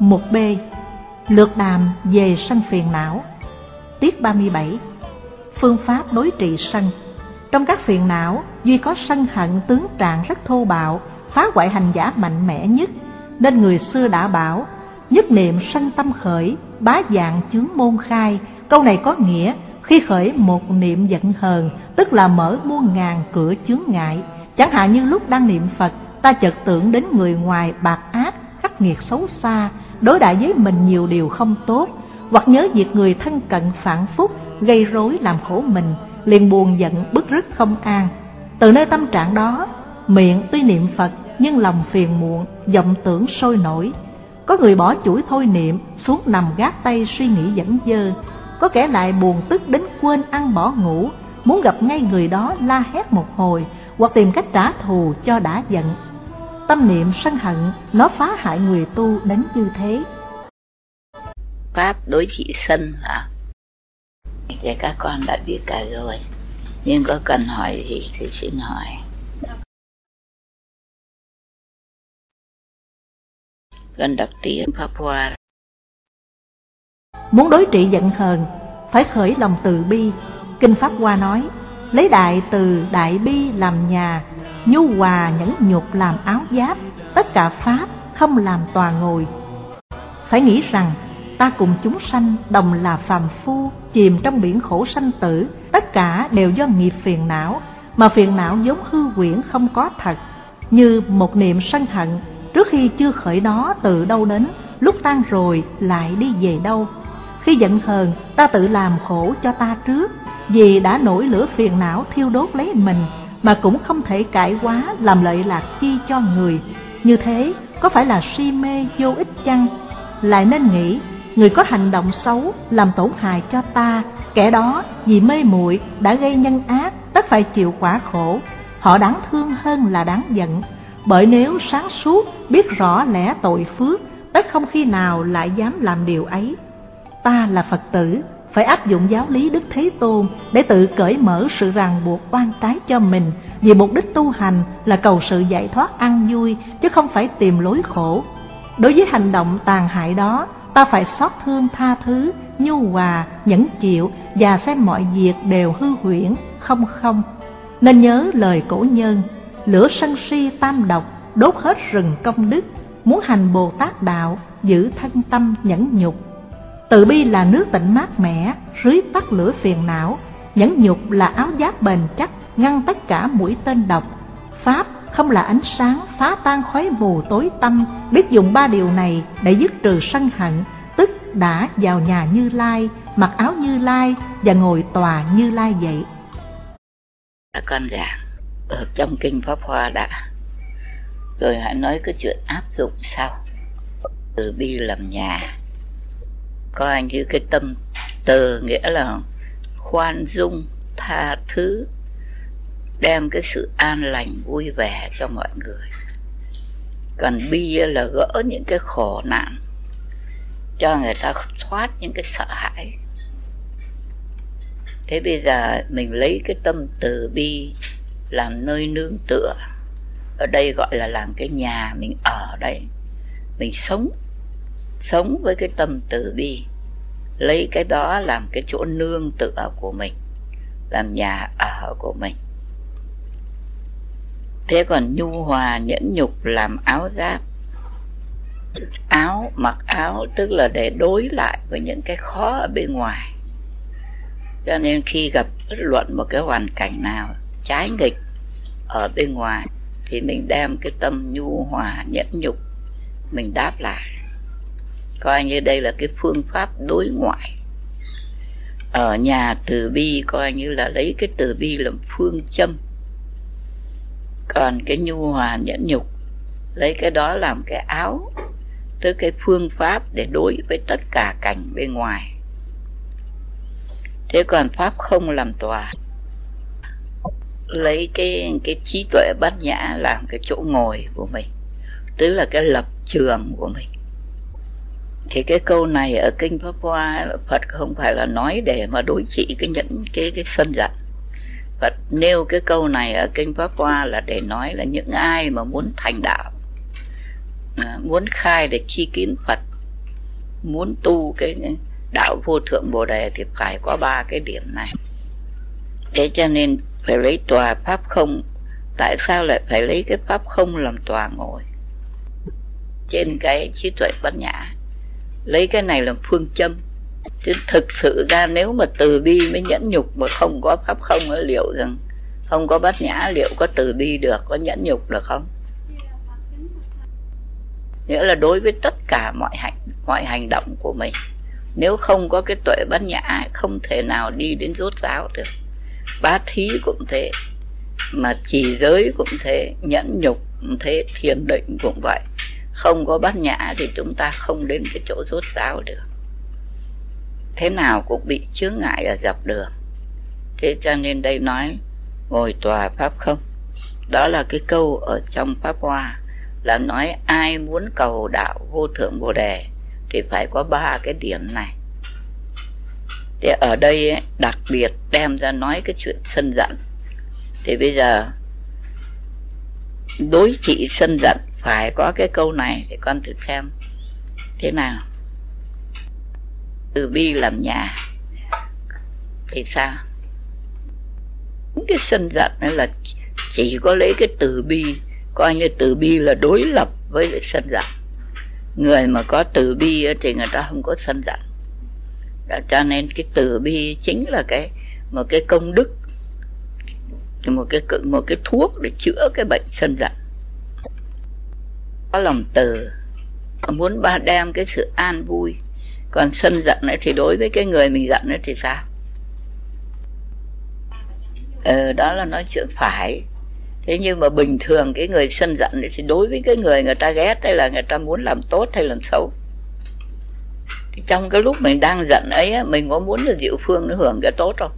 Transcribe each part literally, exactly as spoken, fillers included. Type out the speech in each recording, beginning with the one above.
Mục B. Lược đàm về sân phiền não. Tiết ba mươi bảy. Phương pháp đối trị sân. Trong các phiền não, duy có sân hận tướng trạng rất thô bạo, phá hoại hành giả mạnh mẽ nhất. Nên người xưa đã bảo: nhất niệm sân tâm khởi, bá dạng chướng môn khai. Câu này có nghĩa khi khởi một niệm giận hờn, tức là mở muôn ngàn cửa chướng ngại. Chẳng hạn như lúc đang niệm Phật, ta chợt tưởng đến người ngoài bạc ác, khắc nghiệt xấu xa, đối đãi với mình nhiều điều không tốt, hoặc nhớ việc người thân cận phản phúc, gây rối làm khổ mình, liền buồn giận bứt rứt không an. Từ nơi tâm trạng đó, miệng tuy niệm Phật nhưng lòng phiền muộn, vọng tưởng sôi nổi. Có người bỏ chuỗi thôi niệm, xuống nằm gác tay suy nghĩ dẫn dơ. Có kẻ lại buồn tức đến quên ăn bỏ ngủ, muốn gặp ngay người đó la hét một hồi, hoặc tìm cách trả thù cho đã giận. Tâm niệm sân hận nó phá hại người tu đến như thế. Pháp đối trị sân hả? Thì các con đã biết cả rồi, nhưng có cần hỏi gì thì xin hỏi. Gần đọc tiếng Pháp Hoa. Muốn đối trị giận hờn, phải khởi lòng từ bi. Kinh Pháp Hoa nói: lấy đại từ đại bi làm nhà, nhu hòa nhẫn nhục làm áo giáp, tất cả pháp không làm tòa ngồi. Phải nghĩ rằng ta cùng chúng sanh đồng là phàm phu, chìm trong biển khổ sanh tử, tất cả đều do nghiệp phiền não, mà phiền não vốn hư huyễn không có thật. Như một niệm sân hận, trước khi chưa khởi đó từ đâu đến, lúc tan rồi lại đi về đâu. Khi giận hờn, ta tự làm khổ cho ta trước, vì đã nổi lửa phiền não thiêu đốt lấy mình, mà cũng không thể cải hóa làm lợi lạc chi cho người. Như thế có phải là si mê vô ích chăng? Lại nên nghĩ, người có hành động xấu làm tổn hại cho ta, kẻ đó vì mê muội đã gây nhân ác, tất phải chịu quả khổ. Họ đáng thương hơn là đáng giận, bởi nếu sáng suốt biết rõ lẽ tội phước, tất không khi nào lại dám làm điều ấy. Ta là Phật tử, phải áp dụng giáo lý Đức Thế Tôn để tự cởi mở sự ràng buộc oan trái cho mình, vì mục đích tu hành là cầu sự giải thoát an vui, chứ không phải tìm lối khổ. Đối với hành động tàn hại đó, ta phải xót thương tha thứ, nhu hòa, nhẫn chịu, và xem mọi việc đều hư huyễn, không không. Nên nhớ lời cổ nhân: lửa sân si tam độc, đốt hết rừng công đức. Muốn hành Bồ Tát đạo, giữ thân tâm nhẫn nhục. Từ bi là nước tịnh mát mẻ, rưới tắt lửa phiền não. Nhẫn nhục là áo giáp bền chắc, ngăn tất cả mũi tên độc. Pháp không là ánh sáng phá tan khói mù tối tăm. Biết dùng ba điều này để dứt trừ sân hận, tức đã vào nhà Như Lai, mặc áo Như Lai và ngồi tòa Như Lai vậy. Các con giảng ở trong kinh Pháp Hoa đã, rồi hãy nói cái chuyện áp dụng sau. Từ bi làm nhà, coi như cái tâm từ nghĩa là khoan dung, tha thứ, đem cái sự an lành vui vẻ cho mọi người. Còn bi là gỡ những cái khổ nạn, cho người ta thoát những cái sợ hãi. Thế bây giờ mình lấy cái tâm từ bi làm nơi nương tựa, ở đây gọi là làm cái nhà mình ở đây. Mình sống sống với cái tâm từ bi, lấy cái đó làm cái chỗ nương tựa của mình, làm nhà ở của mình. Thế còn nhu hòa nhẫn nhục làm áo giáp. Áo, mặc áo tức là để đối lại với những cái khó ở bên ngoài. Cho nên khi gặp bất luận một cái hoàn cảnh nào trái nghịch ở bên ngoài, thì mình đem cái tâm nhu hòa nhẫn nhục mình đáp lại. Coi như đây là cái phương pháp đối ngoại. Ở nhà từ bi coi như là lấy cái từ bi làm phương châm, còn cái nhu hòa nhẫn nhục lấy cái đó làm cái áo, tức cái phương pháp để đối với tất cả cảnh bên ngoài. Thế còn pháp không làm tòa, lấy cái cái trí tuệ bát nhã làm cái chỗ ngồi của mình, tức là cái lập trường của mình. Thì cái câu này ở kinh Pháp Hoa, Phật không phải là nói để mà đối trị cái nhẫn cái cái sân giận. Phật nêu cái câu này ở kinh Pháp Hoa là để nói là những ai mà muốn thành đạo, à, muốn khai để chi kiến Phật, muốn tu cái đạo vô thượng Bồ Đề thì phải có ba cái điểm này. Thế cho nên phải lấy tòa pháp không. Tại sao lại phải lấy cái pháp không làm tòa ngồi trên cái trí tuệ bát nhã? Lấy cái này làm phương châm. Chứ thực sự ra nếu mà từ bi mới nhẫn nhục mà không có pháp không, liệu rằng không có bát nhã, liệu có từ bi được, có nhẫn nhục được không? Nghĩa là đối với tất cả mọi hành mọi hành động của mình, nếu không có cái tuệ bát nhã, không thể nào đi đến rốt ráo được. Bát thí cũng thế, mà trì giới cũng thế, nhẫn nhục cũng thế, thiền định cũng vậy. Không có bát nhã thì chúng ta không đến cái chỗ rốt ráo được, thế nào cũng bị chướng ngại ở dọc đường. Thế cho nên đây nói ngồi tòa pháp không. Đó là cái câu ở trong Pháp Hoa, là nói ai muốn cầu đạo vô thượng Bồ Đề thì phải có ba cái điểm này. Thì ở đây ấy, đặc biệt đem ra nói cái chuyện sân giận. Thì bây giờ đối trị sân giận phải có cái câu này, thì con thử xem thế nào. Từ bi làm nhà thì sao? Cái sân giận này là chỉ có lấy cái từ bi, coi như từ bi là đối lập với cái sân giận. Người mà có từ bi thì người ta không có sân giận. Đó, cho nên cái từ bi chính là cái một cái công đức, một cái một cái thuốc để chữa cái bệnh sân giận. Có lòng từ, muốn ba đem cái sự an vui. Còn sân giận ấy thì đối với cái người mình giận ấy thì sao? Ờ, đó là nói chuyện phải. Thế nhưng mà bình thường cái người sân giận ấy thì đối với cái người người ta ghét, hay là người ta muốn làm tốt hay làm xấu, thì trong cái lúc mình đang giận ấy, mình có muốn cho Diệu Phương nó hưởng cái tốt không?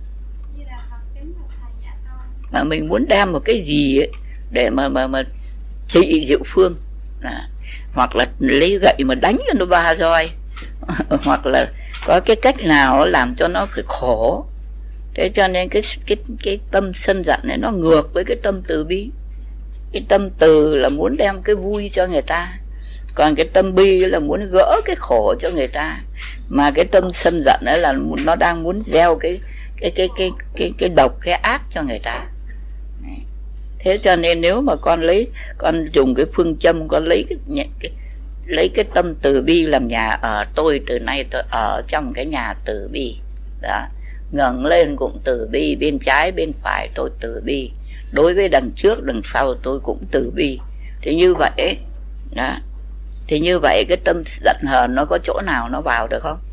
Mà mình muốn đem một cái gì ấy để mà mà mà trị Diệu Phương, à, hoặc là lấy gậy mà đánh cho nó ba roi, hoặc là có cái cách nào làm cho nó phải khổ. Thế cho nên cái cái cái tâm sân giận này nó ngược với cái tâm từ bi. Cái tâm từ là muốn đem cái vui cho người ta, còn cái tâm bi là muốn gỡ cái khổ cho người ta. Mà cái tâm sân giận ấy là nó đang muốn gieo cái cái cái cái cái cái độc, cái ác cho người ta. Thế cho nên nếu mà con lấy, con dùng cái phương châm, con lấy cái, cái lấy cái tâm từ bi làm nhà ở. Tôi từ nay tôi ở trong cái nhà từ bi đó, ngẩng lên cũng từ bi, bên trái bên phải tôi từ bi, đối với đằng trước đằng sau tôi cũng từ bi. Thì như vậy đó, thì như vậy cái tâm giận hờn nó có chỗ nào nó vào được không?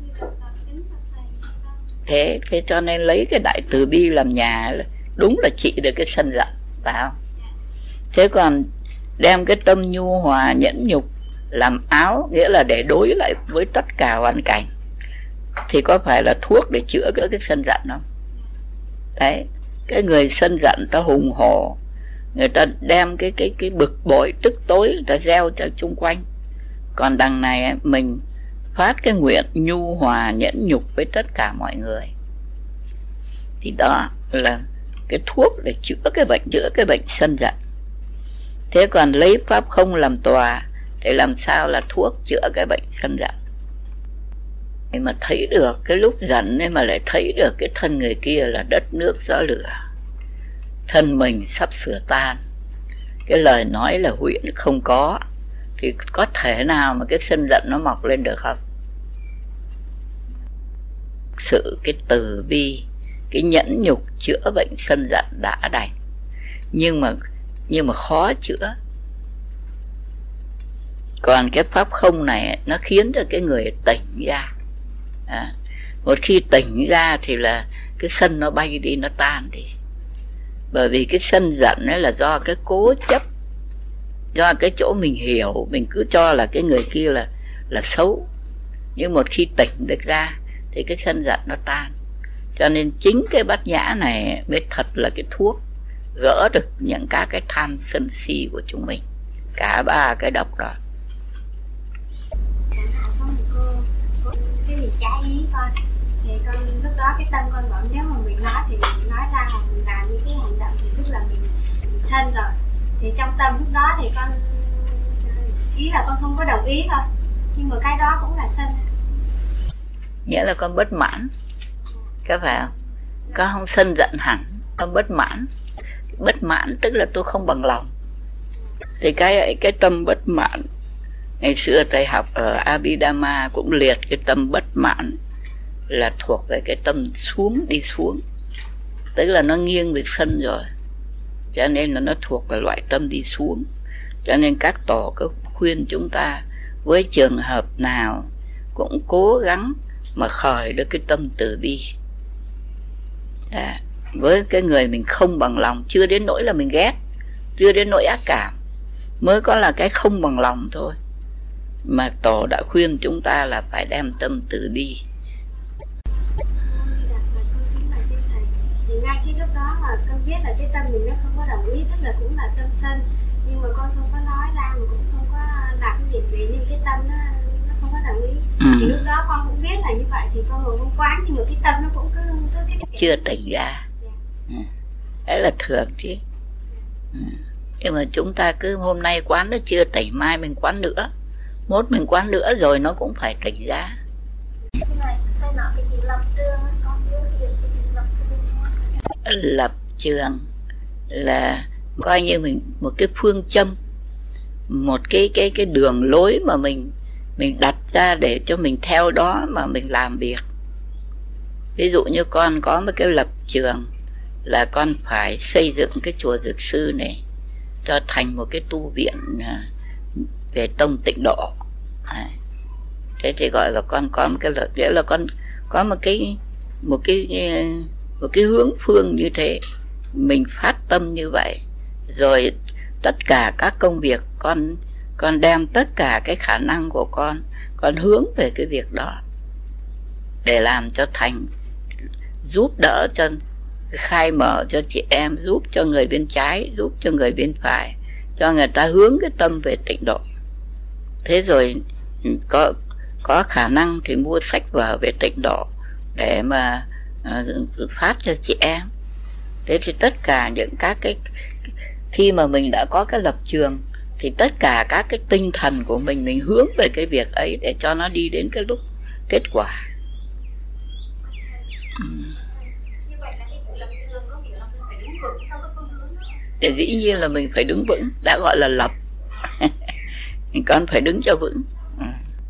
Thế thế cho nên lấy cái đại từ bi làm nhà đúng là trị được cái sân giận, phải không? Thế còn đem cái tâm nhu hòa nhẫn nhục làm áo, nghĩa là để đối lại với tất cả hoàn cảnh, thì có phải là thuốc để chữa cái, cái sân giận không? Đấy, cái người sân giận ta hùng hổ, người ta đem cái cái cái bực bội tức tối người ta gieo cho chung quanh. Còn đằng này mình phát cái nguyện nhu hòa nhẫn nhục với tất cả mọi người, thì đó là cái thuốc để chữa cái bệnh, chữa cái bệnh sân giận. Thế còn lấy pháp không làm tòa để làm sao là thuốc chữa cái bệnh sân giận? Để mà thấy được cái lúc giận ấy mà lại thấy được cái thân người kia là đất nước gió lửa, thân mình sắp sửa tan, cái lời nói là huyễn không có, thì có thể nào mà cái sân giận nó mọc lên được không? Sự cái từ bi, cái nhẫn nhục chữa bệnh sân giận đã đành, nhưng mà nhưng mà khó chữa. Còn cái pháp không này nó khiến cho cái người tỉnh ra. À, một khi tỉnh ra thì là cái sân nó bay đi, nó tan đi. Bởi vì cái sân giận ấy là do cái cố chấp, do cái chỗ mình hiểu, mình cứ cho là cái người kia là là xấu. Nhưng một khi tỉnh được ra thì cái sân giận nó tan. Cho nên chính cái bát nhã này mới thật là cái thuốc gỡ được những các cái tham sân si của chúng mình, cả ba cái độc đó. Cái gì trái ý con thì con lúc đó cái tâm con vẫn, nếu mà mình nói thì mình nói ra, hoặc mình làm những cái hành động thì tức là mình, mình sân rồi. Thì trong tâm lúc đó thì con ý là con không có đồng ý thôi, nhưng mà cái đó cũng là sân. Nghĩa là con bất mãn, có phải không? Con không sân giận hẳn, con bất mãn. Bất mãn tức là tôi không bằng lòng. Thì cái cái tâm bất mãn, ngày xưa thầy học ở Abhidhamma cũng liệt cái tâm bất mãn là thuộc về cái tâm xuống, đi xuống, tức là nó nghiêng về sân rồi, cho nên là nó thuộc về loại tâm đi xuống. Cho nên các tổ cứ khuyên chúng ta với trường hợp nào cũng cố gắng mà khởi được cái tâm từ bi. Đã. Với cái người mình không bằng lòng, chưa đến nỗi là mình ghét, chưa đến nỗi ác cảm, mới có là cái không bằng lòng thôi, mà tổ đã khuyên chúng ta là phải đem tâm từ bi. Thì ngay cái lúc đó là con biết là cái tâm mình nó không có đồng ý, tức là cũng là tâm sân, nhưng mà con không có nói ra, mà cũng không có đặt cái việc về, nhưng cái tâm nó nó không có đồng ý. Ừ. Thì lúc đó con cũng biết là như vậy, thì con ngồi không quán, nhưng mà cái tâm nó cũng cứ, cứ cái, cái chưa tỉnh ra. Ừ. Đấy là thường chứ. Ừ. Nhưng mà chúng ta cứ hôm nay quán nó chưa tỉnh, mai mình quán nữa, mốt mình quán nữa rồi nó cũng phải tỉnh ra. Lập trường là coi như mình một cái phương châm, một cái cái cái đường lối mà mình mình đặt ra để cho mình theo đó mà mình làm việc. Ví dụ như con có một cái lập trường là con phải xây dựng cái chùa Dược Sư này cho thành một cái tu viện về tông tịnh độ. Thế thì gọi là con có một cái lợi, nghĩa là con có một cái một cái một cái hướng phương như thế, mình phát tâm như vậy, rồi tất cả các công việc con con đem tất cả cái khả năng của con con hướng về cái việc đó để làm cho thành, giúp đỡ cho, khai mở cho chị em, giúp cho người bên trái, giúp cho người bên phải, cho người ta hướng cái tâm về tịnh độ. Thế rồi có có khả năng thì mua sách vở về tịnh độ để mà uh, phát cho chị em. Thế thì tất cả những các cái, khi mà mình đã có cái lập trường thì tất cả các cái tinh thần của mình mình hướng về cái việc ấy để cho nó đi đến cái lúc kết quả. uhm. Thì dĩ nhiên là mình phải đứng vững, đã gọi là lập. Con phải đứng cho vững. uhm.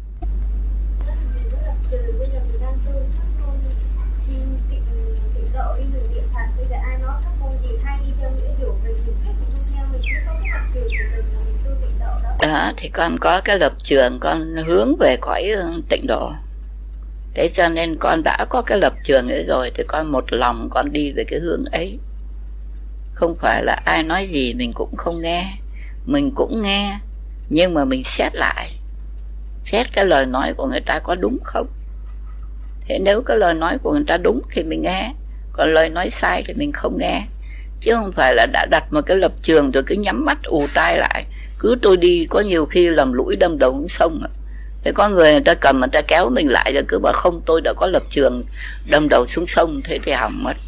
Đó, thì con có cái lập trường, con hướng về cõi tịnh độ. Thế cho nên con đã có cái lập trường ấy rồi thì con một lòng con đi về cái hướng ấy. Không phải là ai nói gì mình cũng không nghe, mình cũng nghe, nhưng mà mình xét lại, xét cái lời nói của người ta có đúng không. Thế nếu cái lời nói của người ta đúng thì mình nghe, còn lời nói sai thì mình không nghe. Chứ không phải là đã đặt một cái lập trường rồi cứ nhắm mắt ù tai lại, cứ tôi đi có nhiều khi làm lũi đâm đầu xuống sông. Thế có người người ta cầm, người ta kéo mình lại rồi cứ bảo không, tôi đã có lập trường, đâm đầu xuống sông, thế thì hỏng mất.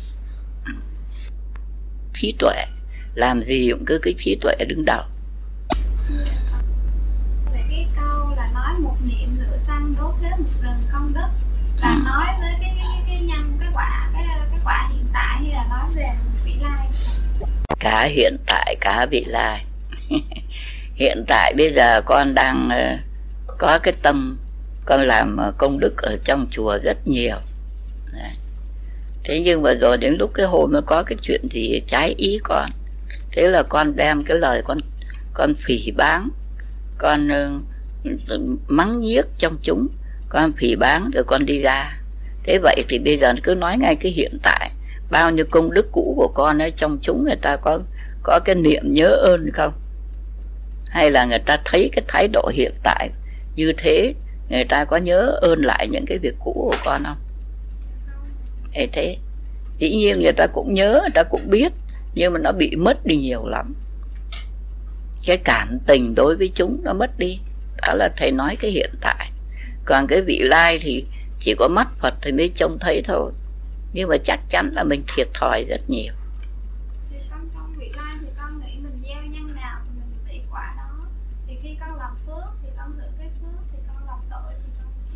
Trí tuệ, làm gì cũng cứ cái trí tuệ đứng đầu. Về cái câu là nói một niệm lửa xanh đốt hết một rừng công đức, là ừ. nói với cái cái cái nhân cái quả cái cái quả hiện tại, hay là nói về vị lai? Cả hiện tại cả vị lai. Hiện tại bây giờ con đang uh, có cái tâm con làm uh, công đức ở trong chùa rất nhiều. Đấy. Thế nhưng mà rồi đến lúc cái hồi mà có cái chuyện gì trái ý con, thế là con đem cái lời con con phỉ báng, con uh, mắng nhiếc trong chúng, con phỉ báng rồi con đi ra. Thế vậy thì bây giờ cứ nói ngay cái hiện tại, bao nhiêu công đức cũ của con ấy trong chúng người ta có có cái niệm nhớ ơn không? Hay là người ta thấy cái thái độ hiện tại như thế, người ta có nhớ ơn lại những cái việc cũ của con không? Thế thế dĩ nhiên người ta cũng nhớ, người ta cũng biết, nhưng mà nó bị mất đi nhiều lắm. Cái cảm tình đối với chúng nó mất đi. Đó là thầy nói cái hiện tại. Còn cái vị lai thì chỉ có mắt Phật thì mới trông thấy thôi, nhưng mà chắc chắn là mình thiệt thòi rất nhiều. Thì con trong vị lai thì con nghĩ mình gieo nhân nào thì mình bị quả đó. Thì khi con làm phước thì con giữ cái phước, thì con làm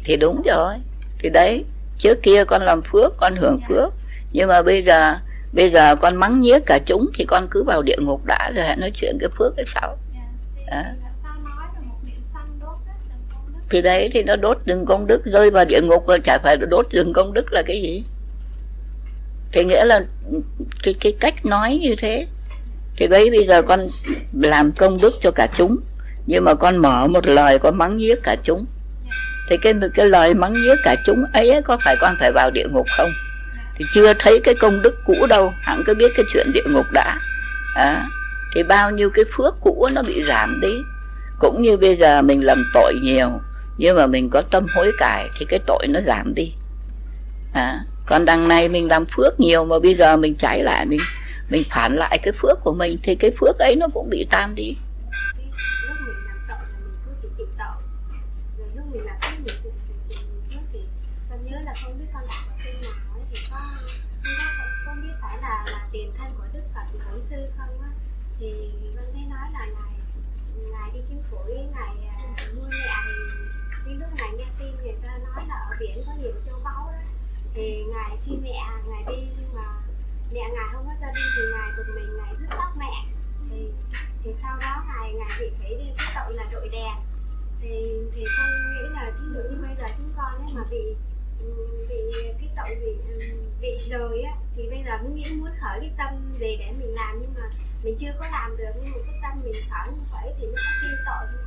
Thì đúng rồi. Thì đấy, trước kia con làm phước, con hưởng phước, nhưng mà bây giờ bây giờ con mắng nhiếc cả chúng thì con cứ vào địa ngục đã, rồi hãy nói chuyện cái phước cái sau. À. Thì đấy, thì nó đốt rừng công đức, rơi vào địa ngục rồi chả phải đốt rừng công đức là cái gì. Thì nghĩa là cái cái cách nói như thế. Thì đấy, bây giờ con làm công đức cho cả chúng, nhưng mà con mở một lời con mắng nhiếc cả chúng, thì cái cái lời mắng nhiếc cả chúng ấy có phải con phải vào địa ngục không? Thì chưa thấy cái công đức cũ đâu, hẳn cứ biết cái chuyện địa ngục đã. À, thì bao nhiêu cái phước cũ nó bị giảm đi. Cũng như bây giờ mình làm tội nhiều, nhưng mà mình có tâm hối cải thì cái tội nó giảm đi. À, còn đằng này mình làm phước nhiều mà bây giờ mình trái lại, mình mình phản lại cái phước của mình, thì cái phước ấy nó cũng bị tan đi. Lúc mình làm tội là mình cứ chỉ chịu tội, rồi lúc mình làm phước mình phước thì con nhớ là không biết con đọc ở trên nào ấy, thì có không có không biết phải là là tiền thân của Đức Phật Bổn Sư không á, thì con thấy nói là ngài ngài đi kiếm phủi, ngài nuôi mẹ, thì cái lúc ngài nghe tin người ta nói là ở biển có nhiều châu báu đó, thì ngài xin mẹ ngài đi, nhưng mà mẹ ngài không có cho đi thì ngài bực mình, ngài rứt tóc mẹ, thì thì sau đó ngài ngài bị thấy đi cái tội là đội đèn, thì thì con nghĩ là thí dụ như bây giờ chúng con ấy mà bị bị cái tội bị bị đời á, thì bây giờ muốn nghĩ muốn khởi cái tâm gì để mình làm, nhưng mà mình chưa có làm được, nhưng mà cái tâm mình khởi như vậy thì nó có tiêu tội không?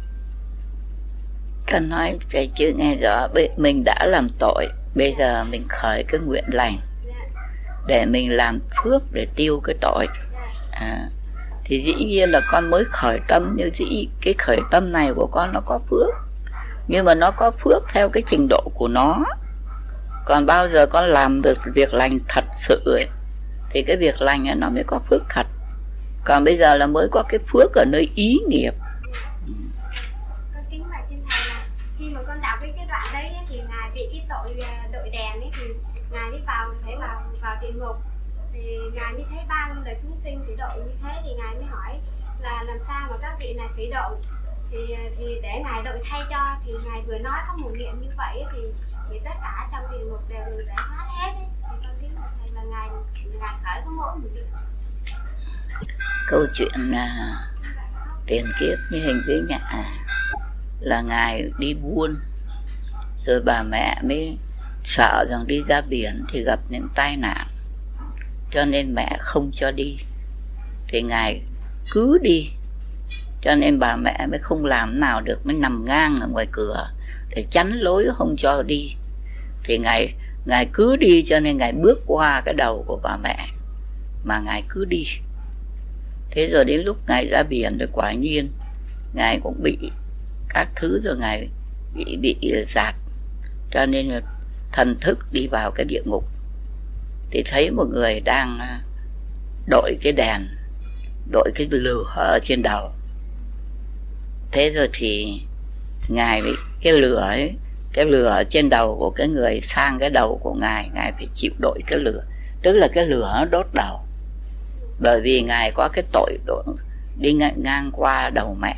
Cần nói cái chữ nghe rõ, mình đã làm tội, bây giờ mình khởi cái nguyện lành để mình làm phước để tiêu cái tội. À, thì dĩ nhiên là con mới khởi tâm, như dĩ cái khởi tâm này của con nó có phước, nhưng mà nó có phước theo cái trình độ của nó. Còn bao giờ con làm được việc lành thật sự ấy, thì cái việc lành ấy nó mới có phước thật. Còn bây giờ là mới có cái phước ở nơi ý nghiệp. Con kính bạch trên thầy là khi mà con đọc cái cái đoạn đấy ấy, thì ngài bị cái tội đội đèn ấy, thì ngài mới vào phải vào vào địa ngục, thì ngài mới thấy bao nhiêu là chúng sinh thủy độ như thế, thì ngài mới hỏi là làm sao mà các vị này thủy độ, thì thì để ngài đội thay cho, thì ngài vừa nói có một niệm như vậy thì thì tất cả trong địa ngục đều được giải thoát hết ấy. Thì con kính bạch thầy là ngài ngài khởi có mỗi một niệm. Câu chuyện là tiền kiếp như hình với nhà là ngài đi buôn, rồi bà mẹ mới sợ rằng đi ra biển thì gặp những tai nạn, cho nên mẹ không cho đi, thì ngài cứ đi, cho nên bà mẹ mới không làm nào được, mới nằm ngang ở ngoài cửa để chắn lối không cho đi. Thì ngài ngài cứ đi, cho nên ngài bước qua cái đầu của bà mẹ mà ngài cứ đi. Thế rồi đến lúc ngài ra biển rồi quả nhiên ngài cũng bị các thứ, rồi ngài bị bị giạt, cho nên là thần thức đi vào cái địa ngục. Thì thấy một người đang đội cái đèn, đội cái lửa ở trên đầu. Thế rồi thì ngài bị cái lửa ấy, cái lửa ở trên đầu của cái người sang cái đầu của ngài, ngài phải chịu đội cái lửa, tức là cái lửa nó đốt đầu, bởi vì ngài có cái tội đổ, đi ngang qua đầu mẹ.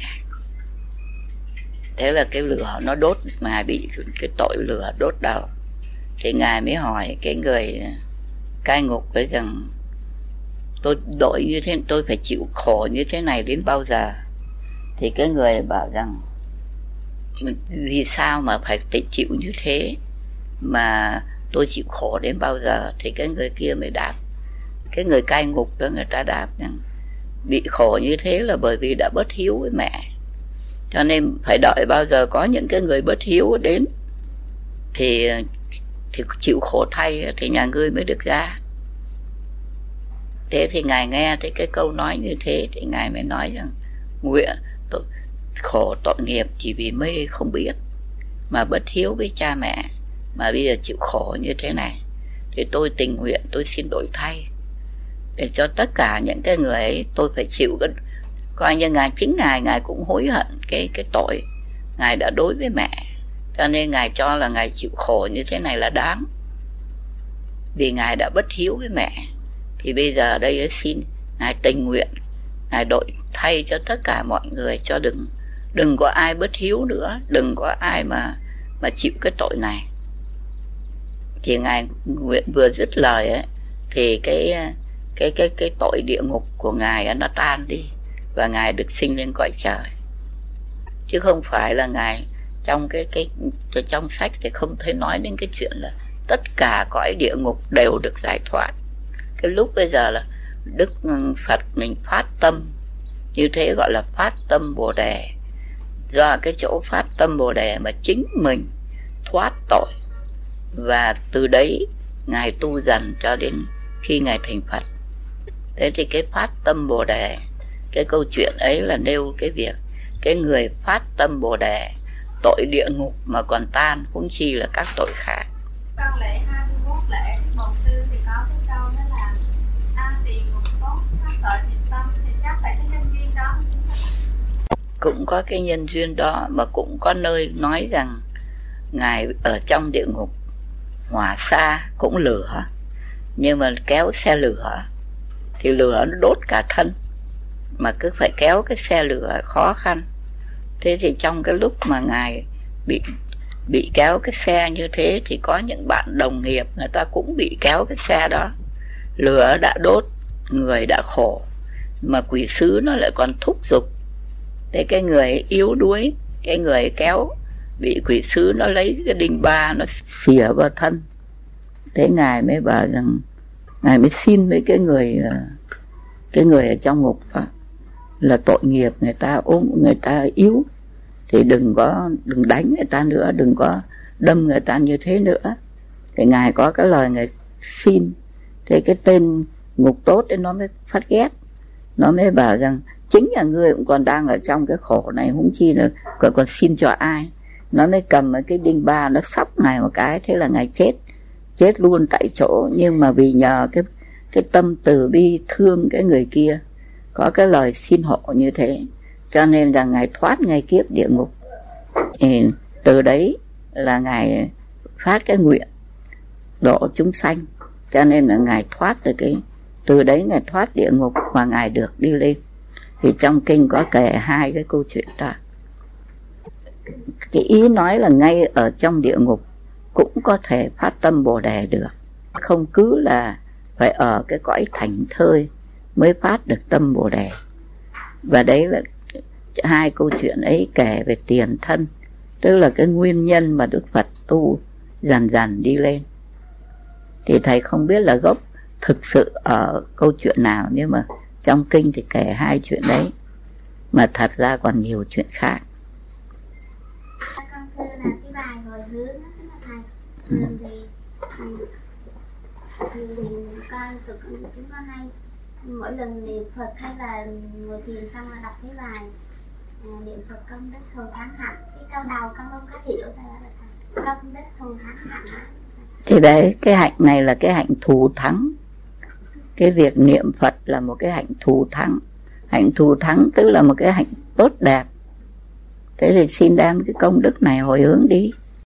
Thế là cái lửa nó đốt, ngài bị cái tội lửa đốt đầu. Thì ngài mới hỏi cái người cai ngục với rằng tôi đội như thế, tôi phải chịu khổ như thế này đến bao giờ? Thì cái người bảo rằng vì sao mà phải chịu như thế, mà tôi chịu khổ đến bao giờ? Thì cái người kia mới đáp, cái người cai ngục đó, người ta đáp rằng bị khổ như thế là bởi vì đã bất hiếu với mẹ, cho nên phải đợi bao giờ có những cái người bất hiếu đến thì thì chịu khổ thay thì nhà ngươi mới được ra. Thế thì ngài nghe thấy cái câu nói như thế thì ngài mới nói rằng nguyện tội, khổ tội nghiệp chỉ vì mê không biết mà bất hiếu với cha mẹ, mà bây giờ chịu khổ như thế này thì tôi tình nguyện tôi xin đổi thay, để cho tất cả những cái người ấy tôi phải chịu cái, coi như ngài chính ngài ngài cũng hối hận cái cái tội ngài đã đối với mẹ, cho nên ngài cho là ngài chịu khổ như thế này là đáng, vì ngài đã bất hiếu với mẹ. Thì bây giờ đây ấy, xin ngài tình nguyện ngài đổi thay cho tất cả mọi người, cho đừng đừng có ai bất hiếu nữa, đừng có ai mà mà chịu cái tội này. Thì Ngài nguyện vừa dứt lời ấy, thì cái cái cái cái tội địa ngục của Ngài ấy, nó tan đi và Ngài được sinh lên cõi trời. Chứ không phải là Ngài trong cái cái trong sách thì không thấy nói đến cái chuyện là tất cả cõi địa ngục đều được giải thoát. Cái lúc bây giờ là Đức Phật mình phát tâm như thế, gọi là phát tâm Bồ Đề. Do cái chỗ phát tâm Bồ Đề mà chính mình thoát tội, và từ đấy Ngài tu dần cho đến khi Ngài thành Phật. Thế thì cái phát tâm Bồ Đề, cái câu chuyện ấy là nêu cái việc cái người phát tâm Bồ Đề, tội địa ngục mà còn tan, huống chi là các tội khác. Con lễ hai mươi mốt lễ một tư thì có cái câu đó là ăn tiền ngục tốt, phát tội diệt tâm, thì chắc phải cái nhân duyên đó. Cũng có cái nhân duyên đó, mà cũng có nơi nói rằng Ngài ở trong địa ngục hỏa xa cũng lửa, nhưng mà kéo xe lửa thì lửa nó đốt cả thân, mà cứ phải kéo cái xe lửa khó khăn. Thế thì trong cái lúc mà Ngài bị bị kéo cái xe như thế thì có những bạn đồng nghiệp người ta cũng bị kéo cái xe đó. Lửa đã đốt, người đã khổ, mà quỷ sứ nó lại còn thúc giục. Thế cái người yếu đuối, cái người kéo bị quỷ sứ nó lấy cái đinh ba nó xìa vào thân. Thế Ngài mới bảo rằng, Ngài mới xin với cái người cái người ở trong ngục đó, là tội nghiệp người ta ốm, người ta yếu thì đừng có đừng đánh người ta nữa, đừng có đâm người ta như thế nữa. Thì Ngài có cái lời Ngài xin. Thế cái tên ngục tốt ấy nó mới phát ghét, nó mới bảo rằng chính là ngươi cũng còn đang ở trong cái khổ này, huống chi là còn, còn xin cho ai. Nó mới cầm cái đinh ba nó sóc Ngài một cái, thế là Ngài chết chết luôn tại chỗ. Nhưng mà vì nhờ cái cái tâm từ bi thương cái người kia, có cái lời xin hộ như thế, cho nên là Ngài thoát ngay kiếp địa ngục. Thì từ đấy là Ngài phát cái nguyện độ chúng sanh, cho nên là Ngài thoát được cái, từ đấy Ngài thoát địa ngục và Ngài được đi lên. Thì trong kinh có kể hai cái câu chuyện đó. Cái ý nói là ngay ở trong địa ngục cũng có thể phát tâm Bồ Đề được, không cứ là phải ở cái cõi thảnh thơi mới phát được tâm Bồ Đề. Và đấy là hai câu chuyện ấy kể về tiền thân, tức là cái nguyên nhân mà Đức Phật tu dần dần đi lên. Thì thầy không biết là gốc thực sự ở câu chuyện nào, nhưng mà trong kinh thì kể hai chuyện đấy, mà thật ra còn nhiều chuyện khác. Con thưa là cái bài hồi hướng đó, thầy. Thường thì thường thì con tụi chúng con hay mỗi lần niệm Phật hay là ngồi thiền xong là đọc cái bài à, niệm Phật công đức thù thắng hạnh. Cái câu đầu con không có hiểu ra là thầy. Công đức thù thắng hạnh. Thì đấy, cái hạnh này là cái hạnh thù thắng. Cái việc niệm Phật là một cái hạnh thù thắng. Hạnh thù thắng tức là một cái hạnh tốt đẹp. Thế thì xin đem cái công đức này hồi hướng đi.